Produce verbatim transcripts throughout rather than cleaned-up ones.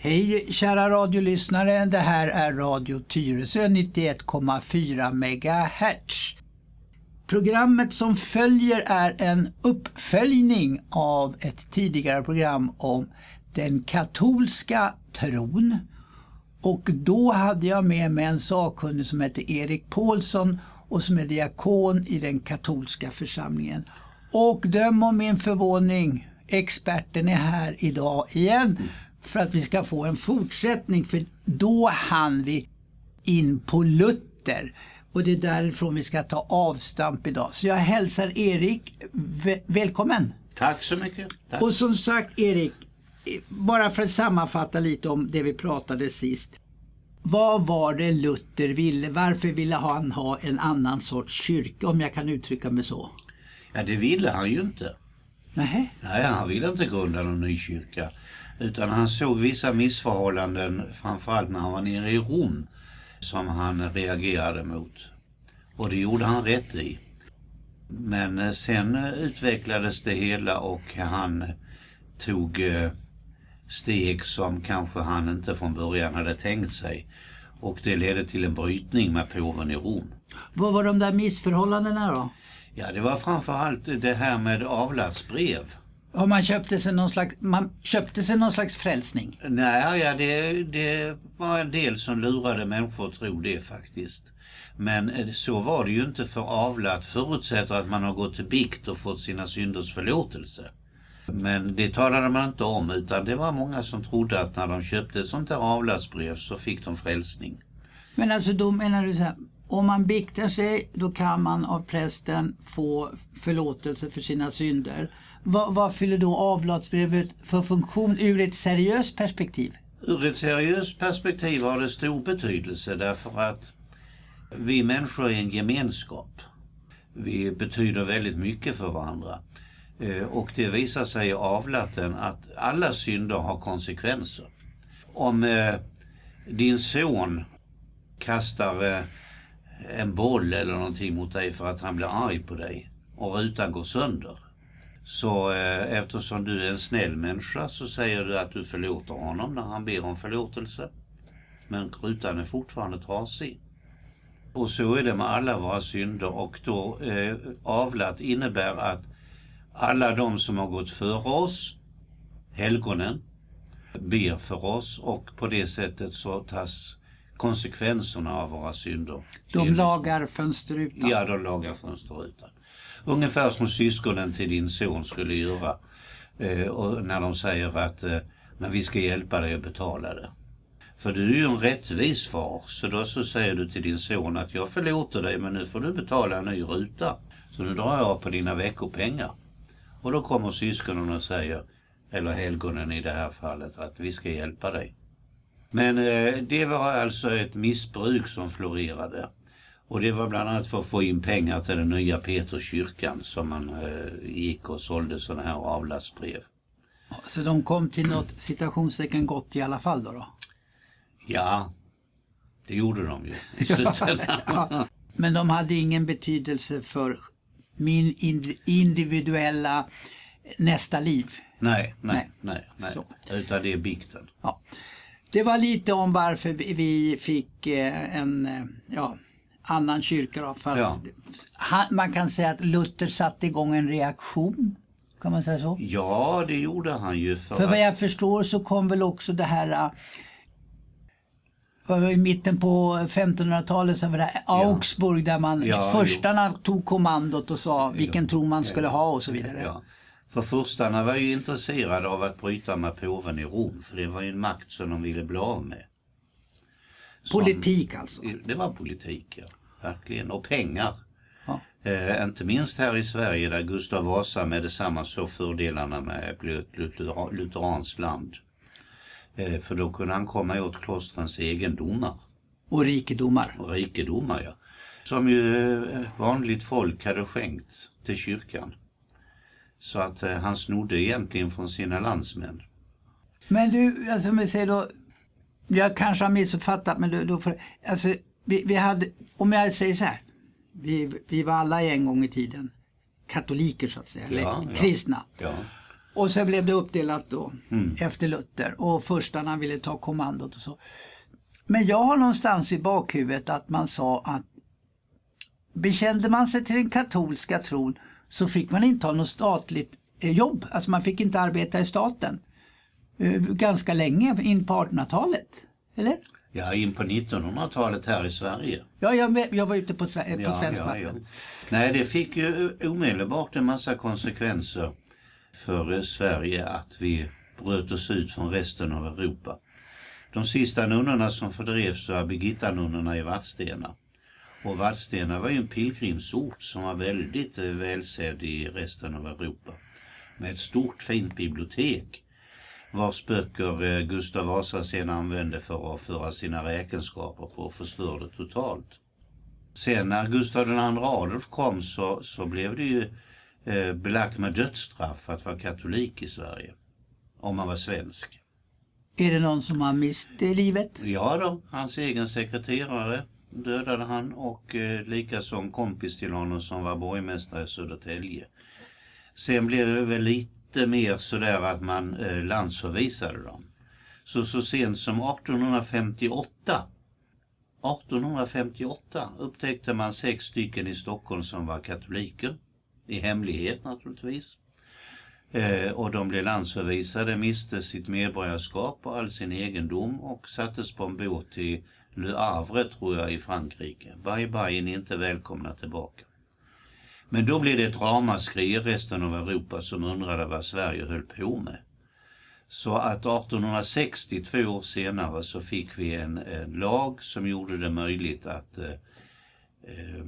Hej kära radiolyssnare, det här är Radio Tyresö nittioett komma fyra megahertz. Programmet som följer är en uppföljning av ett tidigare program om den katolska tron. Och då hade jag med mig en sakkunnig som heter Erik Paulsson och som är diakon i den katolska församlingen. Och döm om min förvåning, experten är här idag igen för att vi ska få en fortsättning, för då hann vi in på Luther. Och det är därifrån vi ska ta avstamp idag. Så jag hälsar Erik v- välkommen. Tack så mycket. Tack. Och som sagt Erik, bara för att sammanfatta lite om det vi pratade sist. Vad var det Luther ville? Varför ville han ha en annan sorts kyrka, om jag kan uttrycka mig så? Ja, det ville han ju inte. Nej. Nej, han ville inte grunda någon ny kyrka. Utan han såg vissa missförhållanden, framförallt när han var nere i Rom, som han reagerade mot. Och det gjorde han rätt i. Men sen utvecklades det hela och han tog steg som kanske han inte från början hade tänkt sig. Och det ledde till en brytning med påven i Rom. Vad var de där missförhållandena då? Ja, det var framförallt det här med avlatsbrev. Har man köpte sig någon slags, man köpte sig någon slags frälsning? Nej, ja, det, det var en del som lurade människor att tro det faktiskt. Men så var det ju inte, för avlat förutsätter att man har gått till bikt och fått sina synders förlåtelse. Men det talade man inte om, utan det var många som trodde att när de köpte ett sånt där avlatsbrev så fick de frälsning. Men alltså då menar du så här, om man biktar sig då kan man av prästen få förlåtelse för sina synder. Vad, vad fyller då avlatsbrevet för funktion ur ett seriöst perspektiv? Ur ett seriöst perspektiv har det stor betydelse, därför att vi människor är en gemenskap. Vi betyder väldigt mycket för varandra. Och det visar sig i avlaten att alla synder har konsekvenser. Om eh, din son kastar eh, en boll eller någonting mot dig för att han blir arg på dig och rutan går sönder, så eh, eftersom du är en snäll människa så säger du att du förlåter honom när han ber om förlåtelse. Men rutan är fortfarande trasig. Och så är det med alla våra synder, och då eh, avlat innebär att alla de som har gått före oss, helgonen, ber för oss, och på det sättet så tas konsekvenserna av våra synder. De lagar fönsterrutan. Ja, de lagar fönsterrutan. Ungefär som syskonen till din son skulle göra. Eh, och när de säger att eh, men vi ska hjälpa dig att betala det. För du är ju en rättvis far, så då så säger du till din son att jag förlåter dig, men nu får du betala en ny ruta. Så nu drar jag på dina veckopengar. Och då kommer syskonen och säger, eller helgonen i det här fallet, att vi ska hjälpa dig. Men eh, det var alltså ett missbruk som florerade. Och det var bland annat för att få in pengar till den nya Peterskyrkan som man eh, gick och sålde sådana här avlatsbrev. Så de kom till något citationstecken gott i alla fall då? då? Ja, det gjorde de ju i slutändan. Ja. Men de hade ingen betydelse för min individuella nästa liv? Nej, nej, nej. nej, nej. Utan det är bikten. Ja. Det var lite om varför vi fick en ja, annan kyrka. Då, för ja. han, man kan säga att Luther satte igång en reaktion. Kan man säga så? Ja, det gjorde han ju. För, för vad jag förstår så kom väl också det här... I mitten på femtonhundratalet så var det Augsburg, där man ja, förstarna jo. tog kommandot och sa vilken ja. tro man skulle ha och så vidare. Ja. För förstarna var ju intresserade av att bryta med påven i Rom, för det var ju en makt som de ville bli av med. Som, politik alltså? Det var politik, ja. Verkligen. Och pengar. Ja. Eh, inte minst här i Sverige där Gustav Vasa med detsamma så fördelarna med ett lutheranskt land. Eh, för då kunde han komma åt klostrens egendomar. Och rikedomar. Och rikedomar, ja. Som ju vanligt folk hade skänkt till kyrkan. Så att eh, han snodde egentligen från sina landsmän. Men du, alltså om vi säger då, jag kanske har missuppfattat, men då, då får, alltså vi, vi hade, om jag säger så här, vi, vi var alla en gång i tiden katoliker så att säga, ja, eller ja. kristna. Ja. Och så blev det uppdelat då Mm. efter Luther och förstarna ville ta kommandot och så. Men jag har någonstans i bakhuvudet att man sa att bekände man sig till den katolska tron så fick man inte ha något statligt eh, jobb. Alltså man fick inte arbeta i staten eh, ganska länge in på artonhundratalet, eller? Ja, in på nittonhundratalet här i Sverige. Ja, jag, jag var ute på, Sve- på Ja, svensk ja, ja. vatten. Nej, det fick ju omedelbart en massa konsekvenser för eh, Sverige att vi bröt oss ut från resten av Europa. De sista nunnorna som fördrevs var Birgitta-nunnorna i Vadstena. Och Vadstena var ju en pilgrimsort som var väldigt eh, välsedd i resten av Europa. Med ett stort fint bibliotek vars böcker eh, Gustav Vasa sen använde för att föra sina räkenskaper på och förstörde totalt. Sen när Gustav den andra Adolf kom så, så blev det ju eh, belagt med dödsstraff att vara katolik i Sverige. Om man var svensk. Är det någon som har mist eh, livet? Ja då, hans egen sekreterare dödade han och eh, lika som kompis till honom som var borgmästare i Södertälje. Sen blev det väl lite mer sådär att man eh, landsförvisade dem. Så så sent som artonhundrafemtioåtta, artonhundrafemtioåtta upptäckte man sex stycken i Stockholm som var katoliker. I hemlighet naturligtvis. Eh, och de blev landsförvisade, miste sitt medborgarskap och all sin egendom och sattes på en båt till Le Havre tror jag i Frankrike. Bye bye, ni är inte välkomna tillbaka. Men då blev det ett ramaskri i resten av Europa som undrade vad Sverige höll på med. Så att artonhundrasextio, två år senare, så fick vi en, en lag som gjorde det möjligt att eh, eh,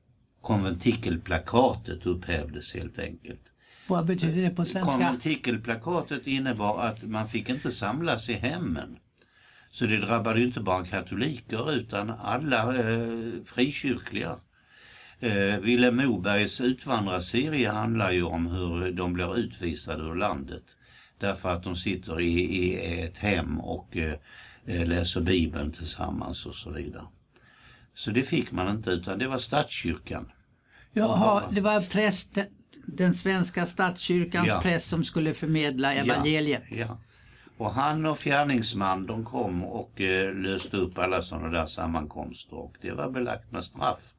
konventikelplakatet upphävdes helt enkelt. Vad betyder det på svenska? Konventikelplakatet innebar att man fick inte samlas i hemmen. Så det drabbade inte bara katoliker utan alla eh, frikyrkliga. Eh, Vilhelm Mobergs utvandrarserie handlar ju om hur de blir utvisade ur landet. Därför att de sitter i, i ett hem och eh, läser Bibeln tillsammans och så vidare. Så det fick man inte utan det var statskyrkan. Jaha, det var prästen, den svenska statskyrkans Ja. präst som skulle förmedla evangeliet. Ja, ja. Och han och fjärningsman de kom och eh, löste upp alla sådana där sammankomster och det var belagt med straff.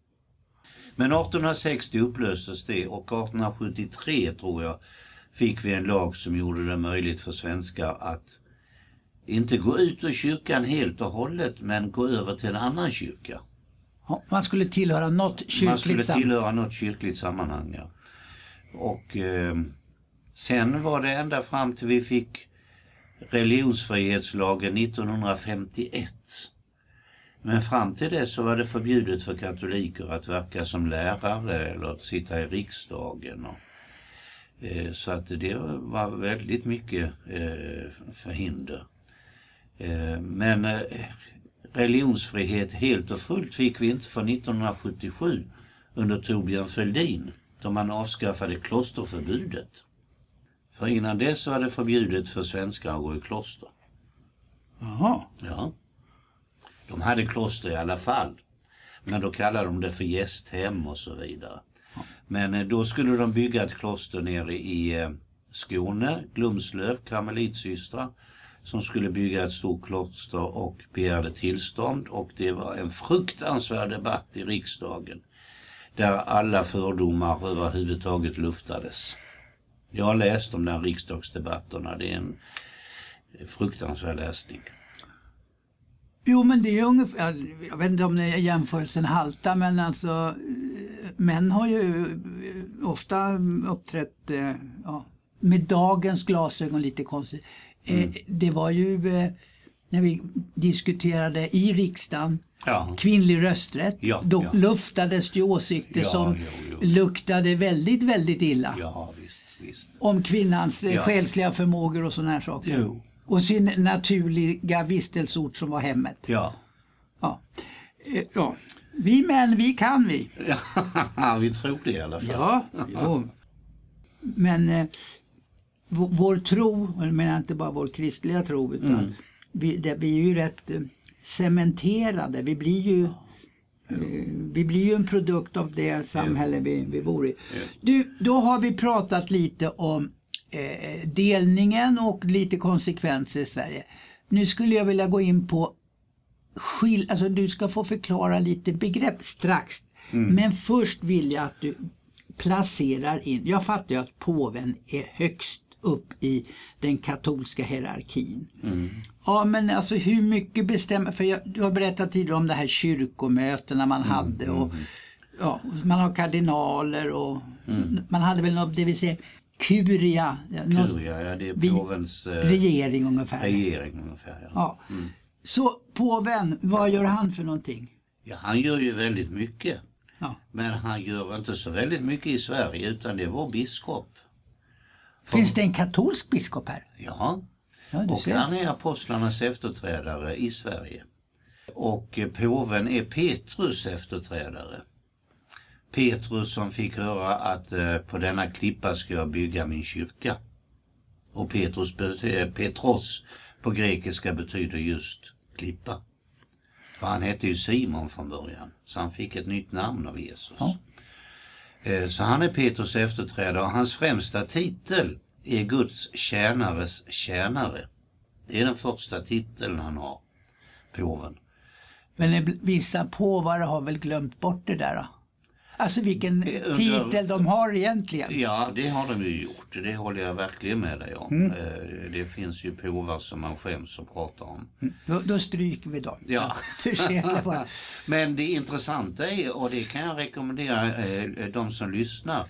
Men artonhundrasextio upplöstes det och artonhundrasjuttiotre tror jag fick vi en lag som gjorde det möjligt för svenskar att inte gå ut ur kyrkan helt och hållet men gå över till en annan kyrka. Ja, man skulle tillhöra något kyrkligt Man skulle sammanhang. tillhöra något kyrkligt sammanhang. Ja. Och eh, sen var det ända fram till vi fick religionsfrihetslagen nittonhundrafemtioett. Men fram till det så var det förbjudet för katoliker att verka som lärare eller att sitta i riksdagen. Och, eh, så att det var väldigt mycket eh, förhinder. Eh, men eh, religionsfrihet helt och fullt fick vi inte för nittonhundrasjuttiosju under Torbjörn Fälldin då man avskaffade klosterförbudet. För innan dess var det förbjudet för svenskar att gå i kloster. Jaha. Ja. De hade kloster i alla fall. Men då kallade de det för gästhem och så vidare. Men eh, då skulle de bygga ett kloster nere i eh, Skåne, Glumslöv, karmelitsystrar, som skulle bygga ett stort kloster och begärde tillstånd. Och det var en fruktansvärd debatt i riksdagen. Där alla fördomar överhuvudtaget luftades. Jag har läst de där riksdagsdebatterna. Det är en fruktansvärd läsning. Jo, men det är ju ungefär, jag vet inte om det är jämförelsen halta, men alltså män har ju ofta uppträtt eh, ja, med dagens glasögon lite konstigt. Mm. Eh, det var ju eh, när vi diskuterade i riksdagen Ja. kvinnlig rösträtt, Ja, då ja. luftades det åsikter Ja, som jo, jo. luktade väldigt, väldigt illa. Ja, visst, visst. Om kvinnans eh, Ja. själsliga förmågor och såna här saker. Jo. Och sin naturliga vistelseort som var hemmet. Ja. Ja. Eh, ja. Vi män, vi kan vi. Ja, vi tror det i alla fall. Ja, jo. Men eh, vår, vår tro, och jag menar inte bara vår kristliga tro, utan Mm. vi, det, vi är ju rätt eh, cementerade. Vi blir ju eh, vi blir ju en produkt av det samhälle vi, vi bor i. Du, då har vi pratat lite om eh, delningen och lite konsekvenser i Sverige. Nu skulle jag vilja gå in på skil, alltså du ska få förklara lite begrepp strax. Mm. Men först vill jag att du placerar in, jag fattar ju att påven är högst upp i den katolska hierarkin. Mm. Ja, men alltså hur mycket bestämmer, för jag, du har berättat tidigare om det här kyrkomötena man mm. hade och ja, man har kardinaler och mm. man hade väl något, det vill säga kuria, kuria ja, det är påvens eh, regering ungefär. Regering ungefär, ja. ja. Mm. Så påven, vad gör han för någonting? Ja, han gör ju väldigt mycket. Ja. Men han gör inte så väldigt mycket i Sverige, utan det är vår biskop. För... Finns det en katolsk biskop här? Ja, ja och han är apostlarnas efterträdare i Sverige. Och påven är Petrus efterträdare. Petrus som fick höra att eh, på denna klippa ska jag bygga min kyrka. Och Petrus, Petros på grekiska betyder just klippa. För han hette ju Simon från början, så han fick ett nytt namn av Jesus. Ja. Eh, så han är Petrus efterträdare och hans främsta titel är Guds tjänares tjänare. Det är den första titeln han har, påven. Men vissa påvar har väl glömt bort det där då? Alltså vilken Under, titel de har egentligen. Ja, det har de ju gjort. Det håller jag verkligen med dig om. Mm. Det finns ju påvar som man skäms att prata om. Mm. Då, då stryker vi dem. Ja. Ja. Men det intressanta är, och det kan jag rekommendera de som lyssnar,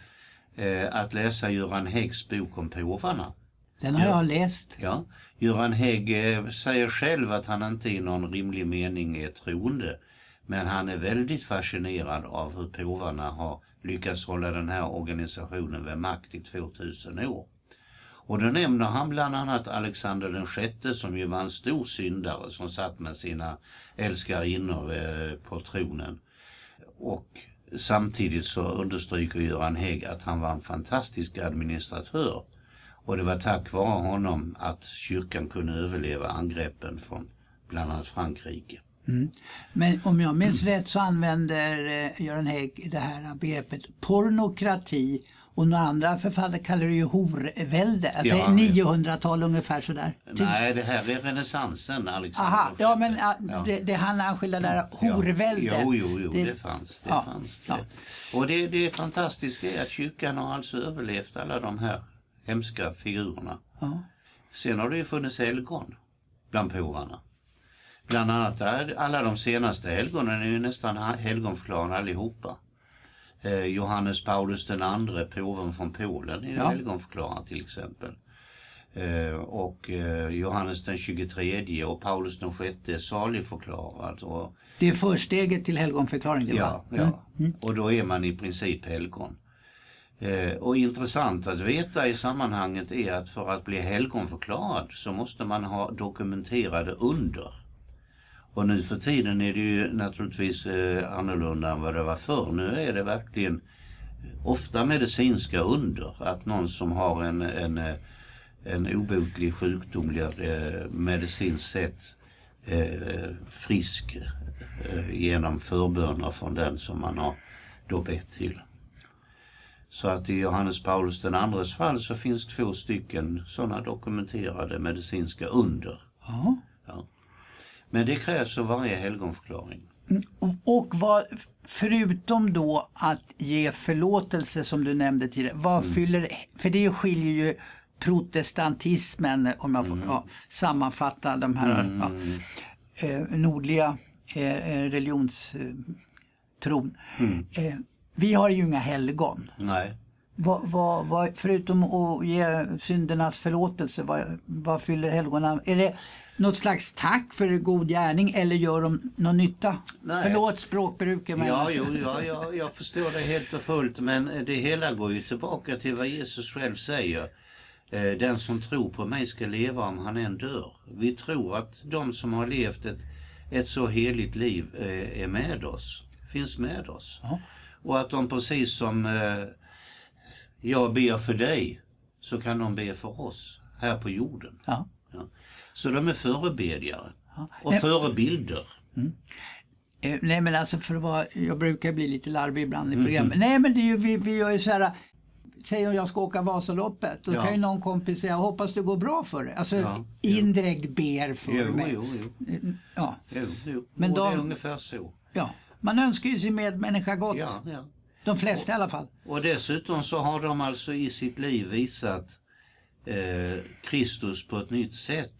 att läsa Göran Häggs bok om påvarna. Den har ja. jag läst. Ja. Göran Hägg säger själv att han inte i någon rimlig mening är troende. Men han är väldigt fascinerad av hur påvarna har lyckats hålla den här organisationen vid makt i tvåtusen år. Och då nämner han bland annat Alexander den sjätte som ju var en stor syndare som satt med sina älskarinnor på tronen. Och samtidigt så understryker Göran Hägg att han var en fantastisk administratör. Och det var tack vare honom att kyrkan kunde överleva angreppen från bland annat Frankrike. Mm. Men om jag minns mm. rätt så använder eh, Göran Hägg det här begreppet pornokrati och några andra författare kallar det ju horvälde. Alltså ja, niohundratal ungefär sådär. Nej, det här är renässansen, Alexander. Aha, ja men ja. Det, det han anskilda där horvälde. Ja, jo, jo, jo, det, det fanns. Det ja, fanns det. Ja. Och det, det fantastiska är att kyrkan har alltså överlevt alla de här hemska figurerna. Ja. Sen har det ju funnits helgon bland påvarna. Bland annat alla de senaste helgonen är ju nästan helgonförklarade allihopa. Eh, Johannes Paulus den andre, påven från Polen, är ju ja. helgonförklarad till exempel. Eh, och eh, Johannes den tjugotredje och Paulus den sjätte är saligförklarad. Och, det är försteget till helgonförklaring. Det ja, ja. Mm. Mm. Och då är man i princip helgon. Eh, och intressant att veta i sammanhanget är att för att bli helgonförklarad så måste man ha dokumenterade under. Och nu för tiden är det ju naturligtvis eh, annorlunda än vad det var förr. Nu är det verkligen ofta medicinska under. Att någon som har en, en, en obotlig sjukdom blir eh, medicinskt sett eh, frisk eh, genom förböner från den som man har då bett till. Så att i Johannes Paulus den andres fall så finns två stycken sådana dokumenterade medicinska under. Ja. Ja. Men det krävs av varje helgonförklaring. Och, och vad, förutom då att ge förlåtelse som du nämnde tidigare, vad mm. fyller, för det skiljer ju protestantismen, om jag får mm. ja, sammanfatta de här mm. ja, eh, nordliga eh, religionstron. Mm. Eh, vi har ju inga helgon. Nej. Vad, vad, vad, förutom att ge syndernas förlåtelse, vad, vad fyller helgonen? Är det något slags tack för god gärning eller gör de någon nytta? Nej. Förlåt språkbruket. Men... Ja, jo, ja, ja, jag förstår det helt och fullt, men det hela går ju tillbaka till vad Jesus själv säger. Den som tror på mig ska leva om han än dör. Vi tror att de som har levt ett, ett så heligt liv är med oss, finns med oss. Ja. Och att de precis som jag ber för dig så kan de be för oss här på jorden. Ja. Ja. Så de är förebedjare ja. och nej. förebilder. Mm. Eh, nej men alltså för att vara, jag brukar bli lite larvig ibland i programmet. Mm. Nej men det är ju, vi, vi gör ju så här, säg om jag ska åka Vasaloppet, då Ja. kan ju någon kompis säga, hoppas det går bra för dig. Alltså Ja, indirekt ber för Jo, mig. jo, jo. Ja. jo, jo. Men Och det är de- ungefär så. Ja. Man önskar ju sin medmänniska gott. Ja, ja. De flesta i alla fall. Och dessutom så har de alltså i sitt liv visat eh, Kristus på ett nytt sätt.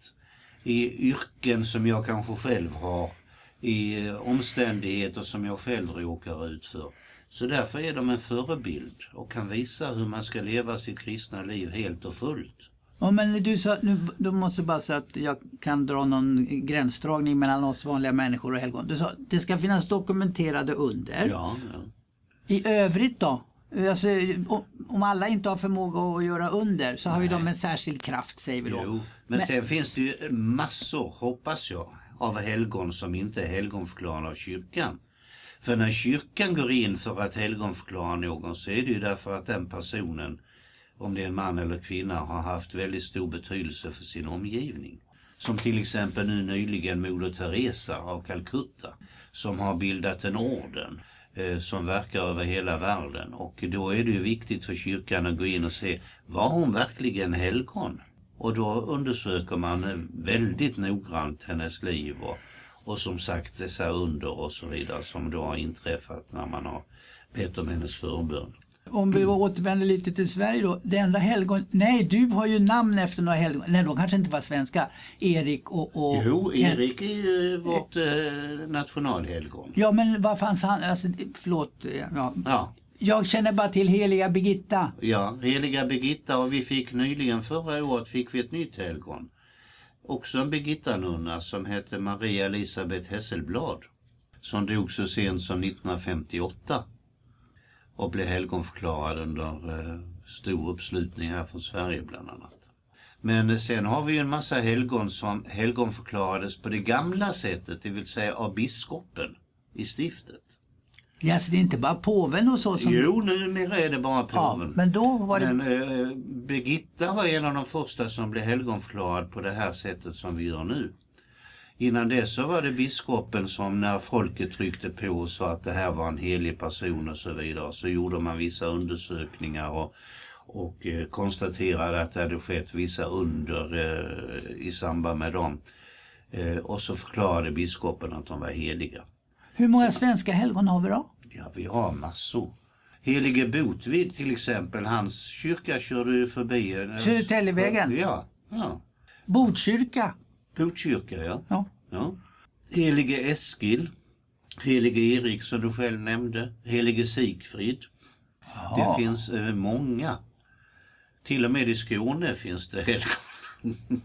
I yrken som jag kanske själv har. I eh, omständigheter som jag själv råkar ut för. Så därför är de en förebild och kan visa hur man ska leva sitt kristna liv helt och fullt. Ja, men du sa, nu, du måste bara säga att jag kan dra någon gränsdragning mellan oss vanliga människor och helgon. Du sa, det ska finnas dokumenterade under. Ja, ja. I övrigt då? Alltså, om- om alla inte har förmåga att göra under så har ju de en särskild kraft, säger vi då. Jo, men sen finns det ju massor, hoppas jag, av helgon som inte är helgonförklarade av kyrkan. För när kyrkan går in för att helgonförklara någon så är det ju därför att den personen, om det är en man eller kvinna, har haft väldigt stor betydelse för sin omgivning. Som till exempel nu nyligen Moder Teresa av Calcutta, som har bildat en orden eh, som verkar över hela världen. Och då är det ju viktigt för kyrkan att gå in och se, var hon verkligen helgon? Och då undersöker man eh, väldigt noggrant hennes liv och, och som sagt dessa under och så vidare som då har inträffat när man har bett om hennes förbön. Om vi återvänder lite till Sverige då. Det enda helgon... Nej, du har ju namn efter några helgon. Nej, de kanske inte var svenska. Erik och... och Jo, Erik är ju vårt eh, nationalhelgon. Ja, men vad fanns han... Alltså, förlåt. Ja. Ja. Jag känner bara till heliga Birgitta. Ja, heliga Birgitta, och vi fick nyligen förra året fick vi ett nytt helgon. Också en Birgitta-nunna som hette Maria Elisabeth Hesselblad. Som dog så sent som nittonhundrafemtioåtta. Och blev helgonförklarad under eh, stor uppslutning här från Sverige bland annat. Men sen har vi ju en massa helgon som helgonförklarades på det gamla sättet, det vill säga av biskopen i stiftet. Ja, alltså, det är inte bara påven och så som... Jo, numera är det bara Ja, påven. men då var det... Men eh, Birgitta var en av de första som blev helgonförklarad på det här sättet som vi gör nu. Innan dess så var det biskopen som, när folket tryckte på och sa att det här var en helig person och så vidare, så gjorde man vissa undersökningar och, och eh, konstaterade att det hade skett vissa under eh, i samband med dem. Eh, och så förklarade biskopen att de var heliga. Hur många svenska helgon har vi då? Ja, vi har massor. Helige Botvid till exempel, hans kyrka körde ju förbi. eh, Södertäljevägen. Ja, ja. Botkyrka. Botkyrka, ja. Ja. ja. Helige Eskil, Helige Erik som du själv nämnde, Helige Sigfrid. Ja. Det finns eh, många. Till och med i Skåne finns det helgon.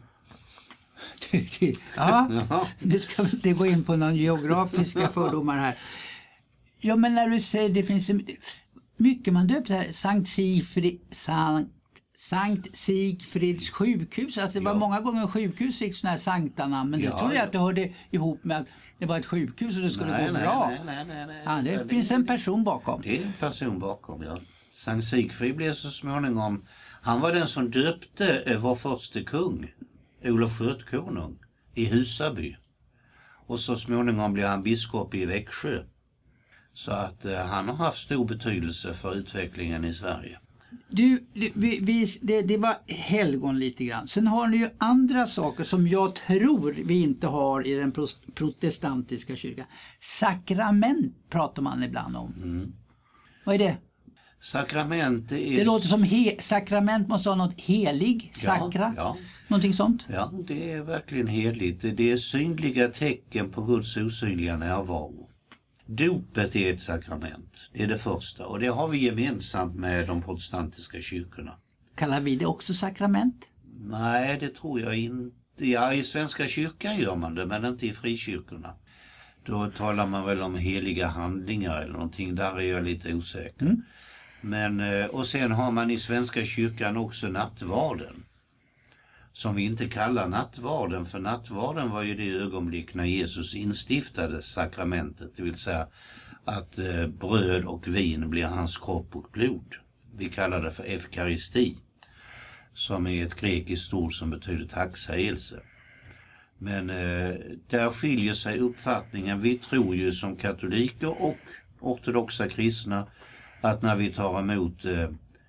Ja, Ja. nu ska vi inte gå in på någon geografiska fördomar här. Ja, men när du säger det finns ju mycket man döpt här. Sankt Sigfrid, Sankt, Sankt Sigfrids sjukhus. Alltså det var Ja. många gånger sjukhus fick sådana här sanktanamn. Men Ja, det trodde jag ja. att det hörde ihop med att det var ett sjukhus och det skulle Nej, gå nej, bra. nej, nej, nej, nej. Ja, det finns en person bakom. Det är en person bakom, ja. Sankt Sigfrid blev så småningom, han var den som döpte eh, vår första kung, Olof Skötkonung, i Husaby. Och så småningom blev han biskop i Växjö. Så att eh, han har haft stor betydelse för utvecklingen i Sverige. Du, du vi, vi, det, det var helgon lite grann. Sen har ni ju andra saker som jag tror vi inte har i den pros- protestantiska kyrkan. Sakrament pratar man ibland om. Mm. Vad är det? Sakrament det är... Det låter som he- sakrament måste ha något helig, sakra, Ja, någonting sånt. ja, det är verkligen heligt. Det är synliga tecken på Guds osynliga närvaro. Dopet är ett sakrament, det är det första. Och det har vi gemensamt med de protestantiska kyrkorna. Kallar vi det också sakrament? Nej, det tror jag inte. Ja, i Svenska kyrkan gör man det, men inte i frikyrkorna. Då talar man väl om heliga handlingar eller någonting. Där är jag lite osäker. Mm. Men, eh, och sen har man i Svenska kyrkan också nattvarden. Som vi inte kallar nattvarden, för nattvarden var ju det ögonblick när Jesus instiftade sakramentet. Det vill säga att eh, bröd och vin blir hans kropp och blod. Vi kallar det för eukaristi. Som är ett grekiskt ord som betyder tacksägelse. Men eh, där skiljer sig uppfattningen. Vi tror ju som katoliker och ortodoxa kristna att när vi tar emot eh,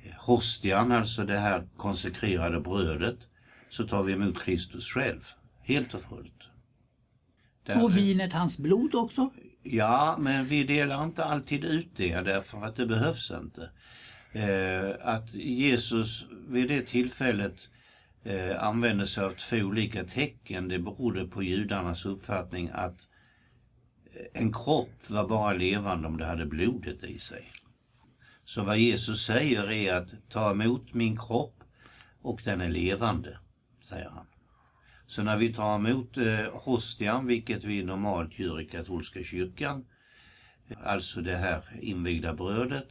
hostian, alltså det här konsekrerade brödet, så tar vi emot Kristus själv, helt och fullt. Där, och vinet hans blod också? Ja, men vi delar inte alltid ut det därför att det behövs inte. Eh, att Jesus vid det tillfället eh, använde sig av två olika tecken, det berodde på judarnas uppfattning att en kropp var bara levande om det hade blodet i sig. Så vad Jesus säger är att ta emot min kropp och den är levande, säger han. Så när vi tar emot eh, hostian, vilket vi normalt gör i katolska kyrkan, alltså det här invigda brödet,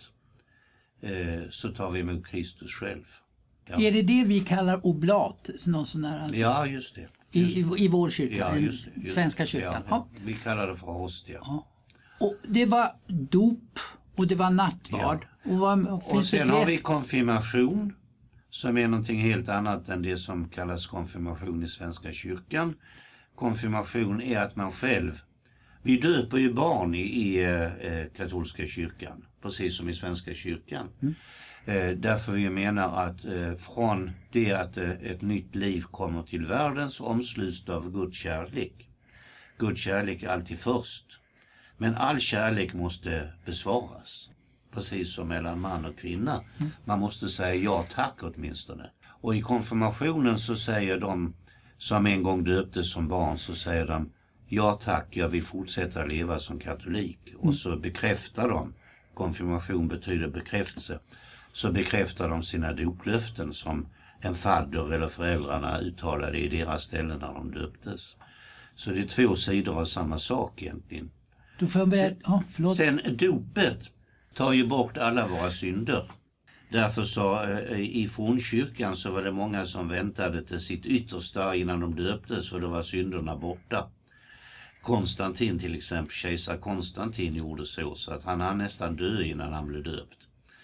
eh, så tar vi emot Kristus själv. Ja. Är det det vi kallar oblat? Någon sån här, ja, just det. Just. I, i, I vår kyrka, ja, just det, just svenska kyrkan. Ja, ja. Vi kallar det för hostia. Ja. Och det var dop och det var nattvard. Ja. Och, vad, och sen har vi konfirmation, som är någonting helt annat än det som kallas konfirmation i svenska kyrkan. Konfirmation är att man själv, vi döper ju barn i, i eh, katolska kyrkan, precis som i svenska kyrkan. Mm. Eh, därför vi menar att eh, från det att eh, ett nytt liv kommer till världen så omsluts av Guds kärlek. Guds kärlek är alltid först. Men all kärlek måste besvaras. Precis som mellan man och kvinna. Mm. Man måste säga ja tack åtminstone. Och i konfirmationen så säger de som en gång döptes som barn, så säger de ja tack, jag vill fortsätta leva som katolik. Mm. Och så bekräftar de, konfirmation betyder bekräftelse, så bekräftar de sina doplöften som en fadder eller föräldrarna uttalade i deras ställen när de döptes. Så det är två sidor av samma sak egentligen. Du får berätta. Sen, oh, förlåt. sen dopet tar ju bort alla våra synder. Därför så eh, i fornkyrkan så var det många som väntade till sitt yttersta innan de döptes, för då var synderna borta. Konstantin till exempel, kejsar Konstantin gjorde så, så att han hann nästan dö innan han blev döpt.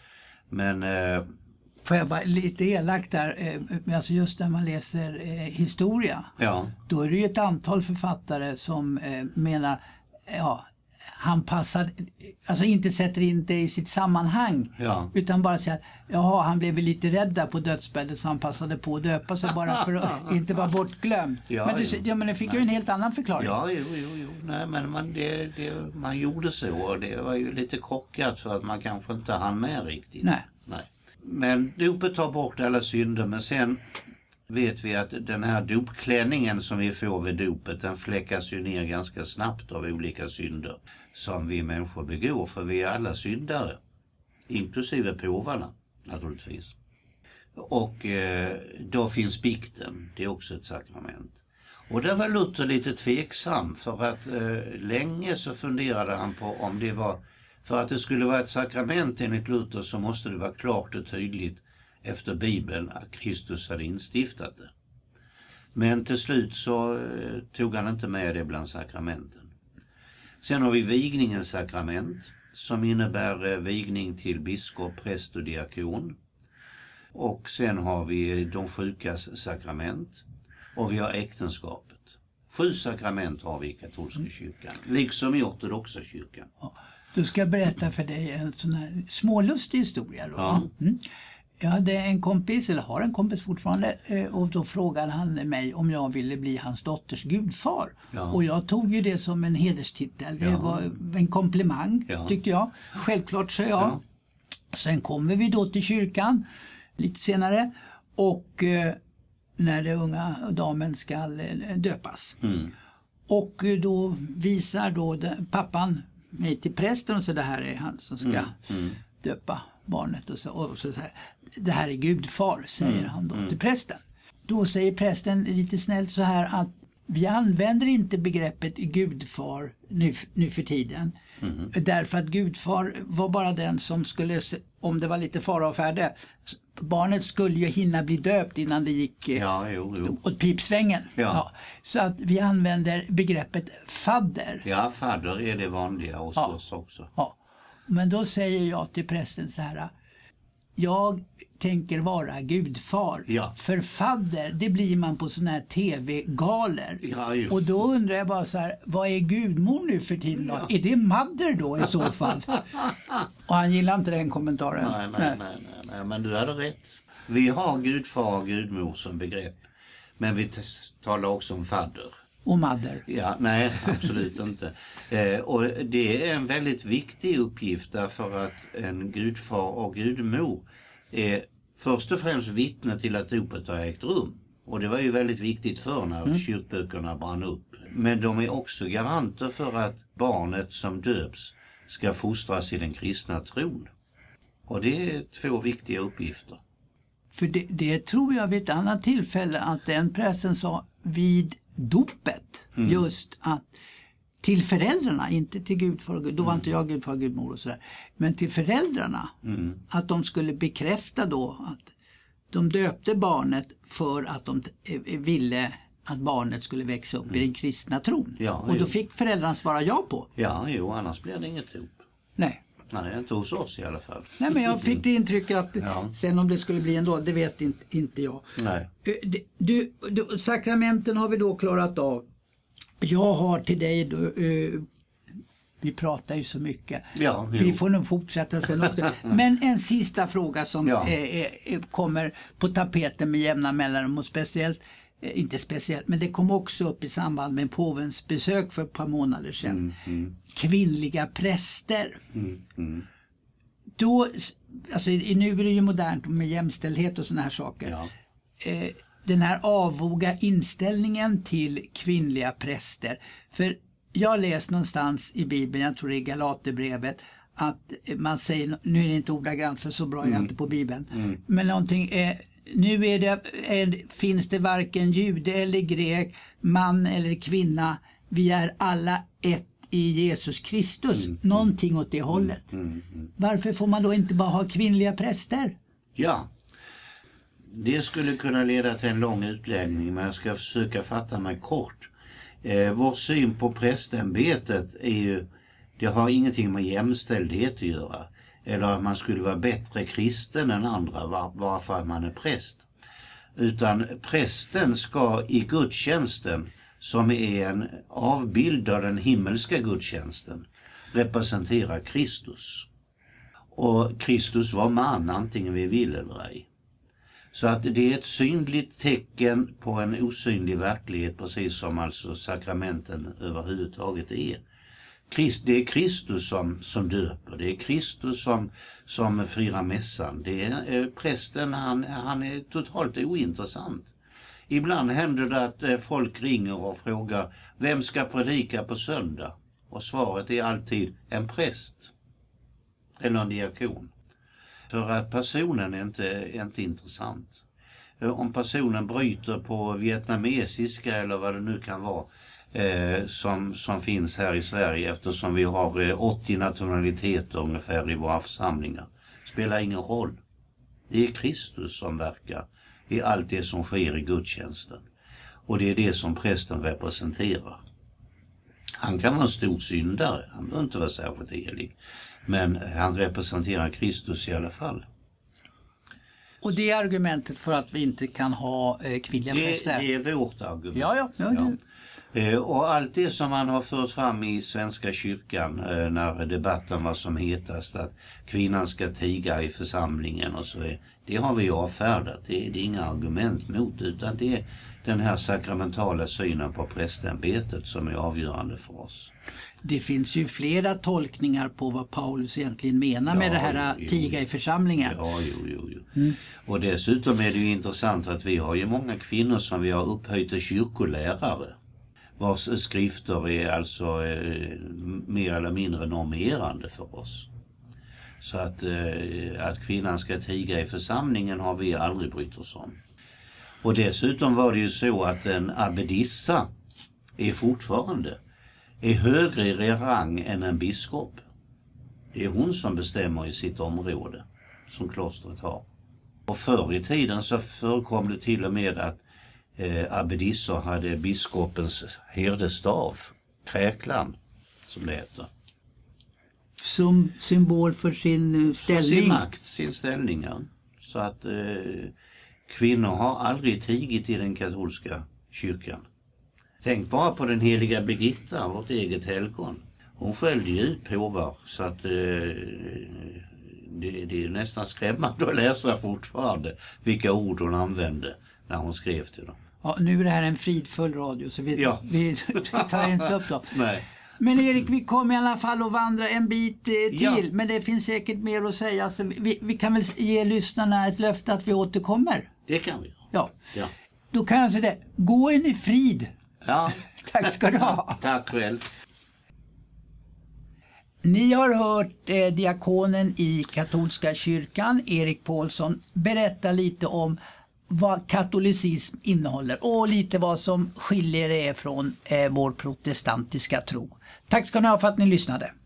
Men eh, får jag bara lite elakt där, eh, alltså just när man läser eh, historia, ja. Då är det ju ett antal författare som eh, menar, ja, han passar, alltså inte sätter in det i sitt sammanhang, ja. Utan bara säger att jaha, han blev lite rädd där på dödsbäddet så han passade på att döpa sig bara för att inte vara bortglömd. Ja, men, du, ja, men det fick Nej. ju en helt annan förklaring. Ja, jo, jo, jo. Nej, men man, det, det, man gjorde så, och det var ju lite korkat för att man kanske inte hann med riktigt. Nej. Nej. Men dopet tar bort alla synder, men sen vet vi att den här dopklänningen som vi får vid dopet, den fläckas ju ner ganska snabbt av olika synder som vi människor begår, för vi är alla syndare, inklusive påvarna naturligtvis. Och eh, då finns bikten, det är också ett sakrament. Och där var Luther lite tveksam, för att eh, länge så funderade han på om det var, för att det skulle vara ett sakrament enligt Luther så måste det vara klart och tydligt efter Bibeln att Kristus hade instiftat det. Men till slut så eh, tog han inte med det bland sakramenten. Sen har vi vigningens sakrament som innebär eh, vigning till biskop, präst och diakon. Och sen har vi de sjukas sakrament och vi har äktenskapet. Sju sakrament har vi i katolska kyrkan, liksom i ortodoxa kyrkan. Ja, då ska jag berätta för dig en sån här smålustig historia då. Ja. Mm. Jag hade en kompis, eller har en kompis fortfarande, och då frågade han mig om jag ville bli hans dotters gudfar. Ja. Och jag tog ju det som en hederstitel. Det Ja. var en komplimang, Ja. tyckte jag. Självklart, så jag. Ja. Sen kommer vi då till kyrkan lite senare, och eh, när den unga damen ska eh, döpas. Mm. Och eh, då visar då den, pappan mig till prästen och så det här är han som ska Mm. Mm. döpa barnet. Och så, och så, så här, det här är gudfar, säger Mm. han då Mm. till prästen. Då säger prästen lite snällt så här att vi använder inte begreppet gudfar nu, nu för tiden. Mm. Därför att gudfar var bara den som skulle, om det var lite fara och färde, barnet skulle ju hinna bli döpt innan det gick Ja, jo, jo. åt pipsvängen. Ja. Ja. Så att vi använder begreppet fadder. Ja, fadder är det vanliga hos Ja. oss också. Ja. Men då säger jag till prästen så här: jag tänker vara gudfar. Ja. För fadder, det blir man på såna här tv-galer. Ja, just. Och då undrar jag bara så här, vad är gudmor nu för tiden då? Ja. Är det mother då i så fall? Och han gillar inte den kommentaren. Nej, nej, nej, nej, nej, men du hade rätt. Vi har gudfar och gudmor som begrepp. Men vi t- talar också om fadder. Och mother. Ja, nej, absolut inte. Eh, och det är en väldigt viktig uppgift därför att en gudfar och gudmor är först och främst vittne till att dopet har ägt rum. Och det var ju väldigt viktigt för när mm. kyrkböckerna brann upp. Men de är också garanter för att barnet som döps ska fostras i den kristna tron. Och det är två viktiga uppgifter. För det, det tror jag vid ett annat tillfälle att den prästen sa vid dopet, mm. just att till föräldrarna, inte till gudfar och gud, då var mm. inte jag gudfar och gudmor och sådär, men till föräldrarna, mm. att de skulle bekräfta då att de döpte barnet för att de ville att barnet skulle växa upp mm. i den kristna tron. Ja, och då jo. fick föräldrarna svara ja på. Ja, jo, annars blir det inget dop. Nej. Nej, inte hos oss i alla fall. Nej, men jag fick det intrycket att ja. sen om det skulle bli ändå, det vet inte, inte jag. Nej. Du, du, sakramenten har vi då klarat av. Jag har till dig, då, uh, vi pratar ju så mycket. Ja, vi får nog fortsätta sen också. Men en sista fråga som ja. eh, eh, kommer på tapeten med jämna mellanrum och speciellt, eh, inte speciellt, men det kom också upp i samband med påvens besök för ett par månader sedan. Mm, mm. Kvinnliga präster. Mm, mm. Då, alltså nu är det ju modernt med jämställdhet och såna här saker. Ja. Eh, den här avvoga inställningen till kvinnliga präster. För jag läst någonstans i Bibeln, jag tror det är Galaterbrevet, att man säger, nu är det inte ordagrant för så bra mm. jag är inte på Bibeln, mm. men någonting är, nu är det, är, finns det varken jude eller grek, man eller kvinna, vi är alla ett i Jesus Kristus, mm. någonting åt det hållet. Mm. Mm. Mm. Varför får man då inte bara ha kvinnliga präster? Ja, det skulle kunna leda till en lång utläggning, men jag ska försöka fatta mig kort. Eh, vår syn på prästämbetet är ju, det har ingenting med jämställdhet att göra. Eller att man skulle vara bättre kristen än andra var, bara för att man är präst. Utan prästen ska i gudstjänsten, som är en avbild av den himmelska gudstjänsten, representera Kristus. Och Kristus var man, antingen vi vill eller ej. Så att det är ett synligt tecken på en osynlig verklighet, precis som alltså sakramenten överhuvudtaget är. Christ, det är Kristus som, som döper, det är Kristus som, som firar mässan. Det är, eh, prästen, han, han är totalt ointressant. Ibland händer det att eh, folk ringer och frågar, vem ska predika på söndag? Och svaret är alltid en präst eller en diakon. För att personen är inte, är inte intressant. Om personen bryter på vietnamesiska eller vad det nu kan vara eh, som, som finns här i Sverige, eftersom vi har eh, åttio nationaliteter ungefär i våra församlingar, spelar ingen roll. Det är Kristus som verkar i allt det som sker i gudstjänsten. Och det är det som prästen representerar. Han kan vara en stor syndare, han behöver inte vara särskilt helig. Men han representerar Kristus i alla fall. Och det är argumentet för att vi inte kan ha eh, kvinnliga präster? Det är vårt argument. Ja, ja. ja, ja. Eh, och allt det som man har fört fram i Svenska kyrkan eh, när debatten var som hetast, att kvinnan ska tiga i församlingen och så vidare, det har vi avfärdat. Det, det är inga argument mot, utan det är den här sakramentala synen på prästämbetet som är avgörande för oss. Det finns ju flera tolkningar på vad Paulus egentligen menar ja, med det här jo, tiga i församlingen. Ja, jo, jo, jo. Mm. Och dessutom är det ju intressant att vi har ju många kvinnor som vi har upphöjt till kyrkolärare, vars skrifter är alltså eh, mer eller mindre normerande för oss. Så att, eh, att kvinnan ska tiga i församlingen har vi aldrig brytt oss om. Och dessutom var det ju så att en abbedissa är fortfarande är högre i rang än en biskop. Det är hon som bestämmer i sitt område som klostret har. Och förr i tiden så förekom det till och med att eh, abbedissor hade biskopens herdestav, kräklan som det heter. Som symbol för sin ställning? För sin makt, sin ställning, ja. Så att eh, kvinnor har aldrig tigit i den katolska kyrkan. Tänk bara på den heliga Birgitta, vårt eget helgon. Hon skällde ju ut påvar, så att eh, det, det är nästan skrämmande att läsa fortfarande vilka ord hon använde när hon skrev till dem. Ja, nu är det här en fridfull radio så vi, Ja. vi tar inte upp dem. Nej. Men Erik, vi kommer i alla fall att vandra en bit eh, till, Ja. men det finns säkert mer att säga. Så vi, vi kan väl ge lyssnarna ett löfte att vi återkommer. Det kan vi. Ja. Ja. Då kan jag säga det. Gå in i frid. Ja. Tack ska du ha. Tack själv. Ni har hört eh, diakonen i katolska kyrkan, Erik Paulsson, berätta lite om vad katolicism innehåller och lite vad som skiljer det från eh, vår protestantiska tro. Tack ska ni ha för att ni lyssnade.